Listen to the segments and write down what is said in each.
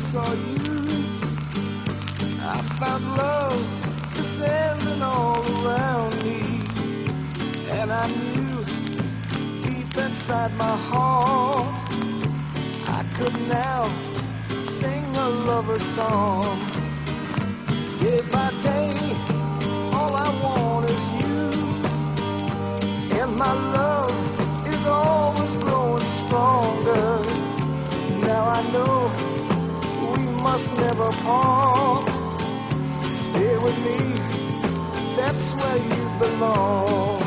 saw you, I found love descending all around me. And I knew deep inside my heart I could now sing a lover's song. Day by day, all I want is you, and my love is always growing stronger. Now I know we must never part. Stay with me, that's where you belong.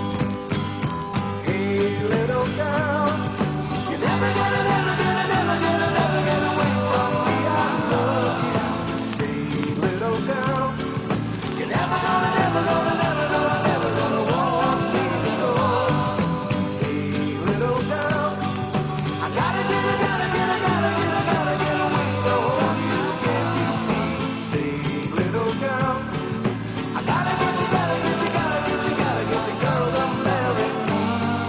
Hey, little girl, you're never gonna, never gonna, never gonna, never get away from me. I love you. Say, little girl, you're never gonna, never gonna, never gonna, never gonna want me to go. Hey, little girl, I gotta get, I gotta get, I gotta get, I gotta get away from you. Can't you see? Say, little girl, I gotta get you, gotta get you, gotta get you, gotta get you, girl, to marry me.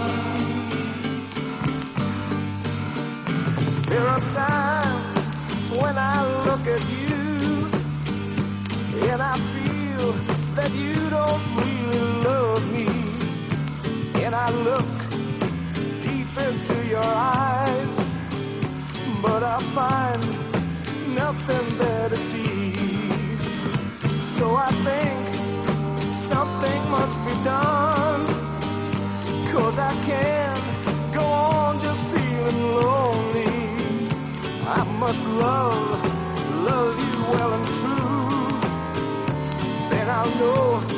There are times when I look at you and I feel that you don't really love me. And I look deep into your eyes, but I find nothing there to see. So I think something must be done, 'cause I can't go on just feeling lonely. I must love you well and true. Then I'll know